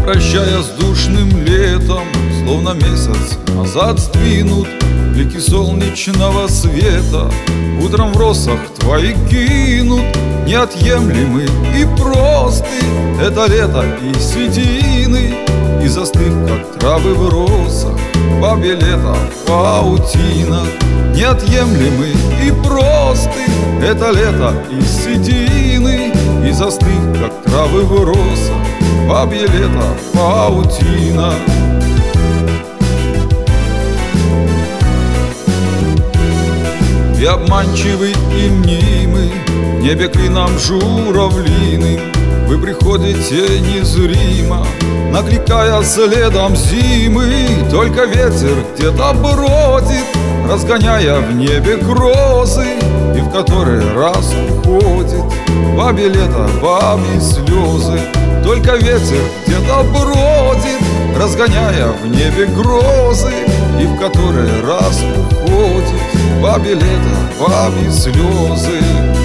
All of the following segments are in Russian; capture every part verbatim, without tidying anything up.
прощая с душным летом, словно месяц назад сдвинут блики солнечного света. Утром в росах твои кинут, неотъемлемы и просты. Это лето и седины, и застыв, как травы в росах, бабье лето в паутинах. Неотъемлемы и просты. Это лето и седины, и застыв, как травы в росах, бабье лето в паутинах. И обманчивый и мнимый в небе клином журавлиным вы приходите незримо, накликая следом зимы. Только ветер где-то бродит, разгоняя в небе грозы, и в который раз уходит бабье лето, бабьи слезы. Только ветер где-то бродит, разгоняя в небе грозы, и в который раз уходит бабье лето, бабьи слезы.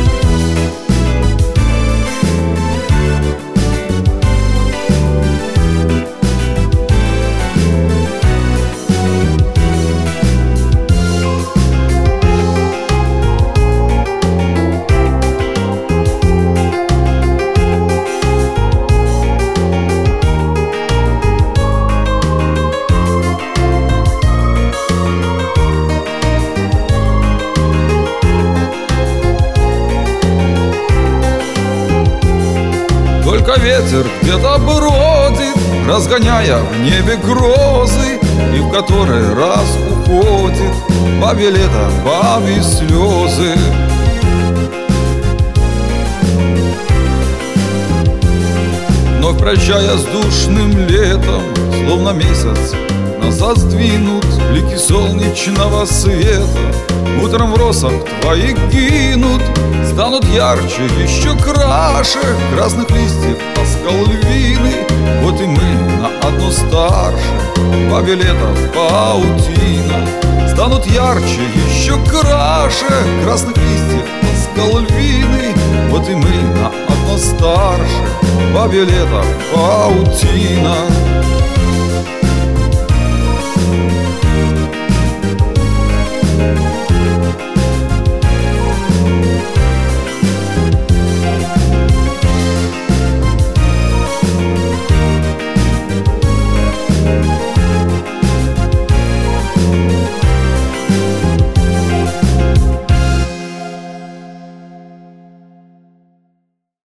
Только ветер где-то бродит, разгоняя в небе грозы, и в который раз уходит бабье лето, бабьи слезы. Но прощая с душным летом, словно месяц назад сдвинут блики солнечного света. Утром в росах твои гинут, станут ярче, еще краше красных листьев оскал львины. Вот и мы на одно старше, бабье лето в паутинах. Станут ярче, еще краше красных листьев оскал львины. Вот и мы на одно старше, бабье лето в паутинах.